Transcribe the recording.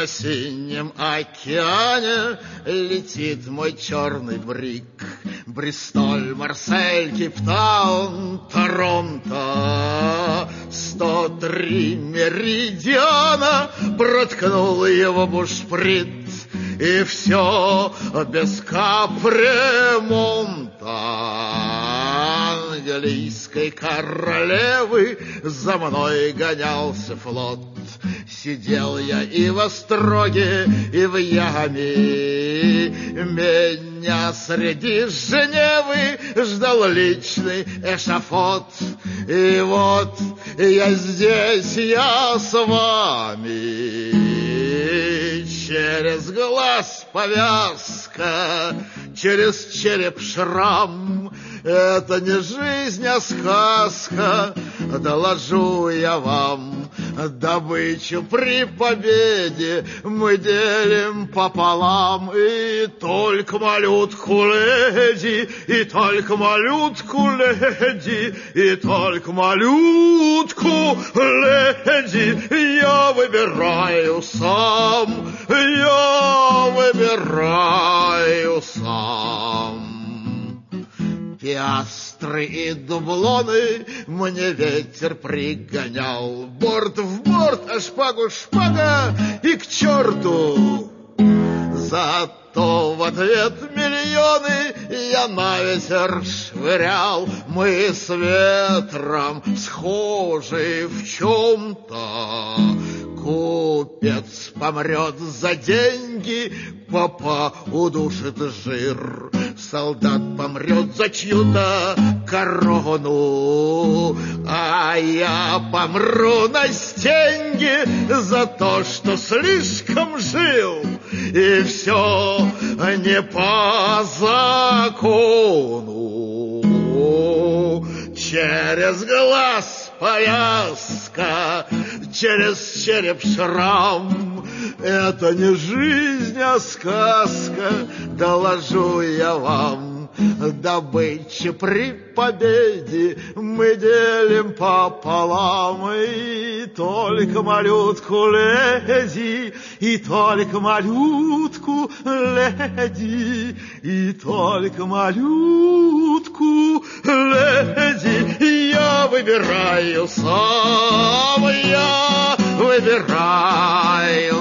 на синем океане летит мой черный брик. Бристоль, Марсель, Кейптаун, Торонто. 103 меридиана проткнул его бушприт, и все без капремонта. Английской королевы за мной гонялся флот. Сидел я и в Остроге, и в яме. Меня среди Женевы ждал личный эшафот. И вот я здесь, я с вами. Через глаз повязка, через череп шрам. Это не жизнь, а сказка, доложу я вам. Добычу при победе мы делим пополам. И только малютку леди, и только малютку леди, и только малютку леди я выбираю сам, я выбираю сам. Пиастры и дублоны мне ветер пригонял. Борт в борт, а шпагу шпага, и к черту. Зато в ответ миллионы я на ветер швырял. Мы с ветром схожи в чем-то. Купец помрет за деньги, папа удушит жир. Солдат помрет за чью-то корону, а я помру на стенге за то, что слишком жил. И все не по закону. Через глаз повязка, через череп шрам. Это не жизнь, а сказка, доложу я вам. Добычу при победе мы делим пополам. И только малютку леди, и только малютку леди, и только малютку леди я выбираю сам, я выбираю